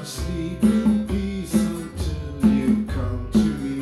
sleep in peace until you come to me.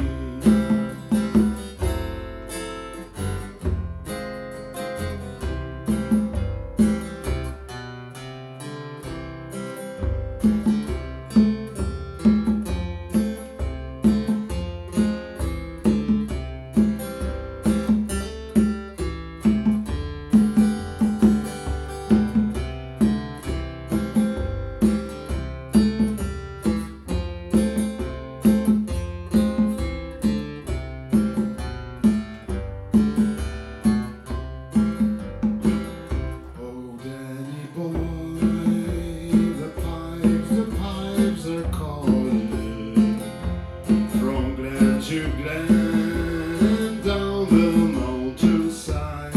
To Glen down the mountainside,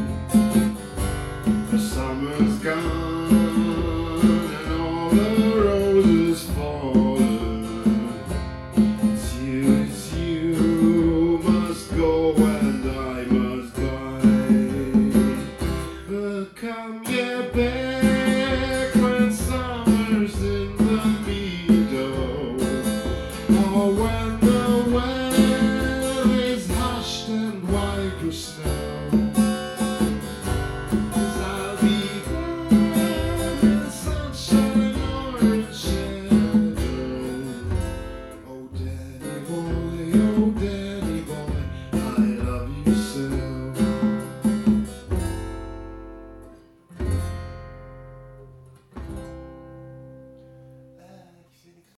the summer's gone and all the roses fallen. It's you must go and I must die. But come ye back when summer's in the meadow, or when the weather and white or snow. 'Cause I'll be there in sunshine or in shadow. Oh, Danny boy, oh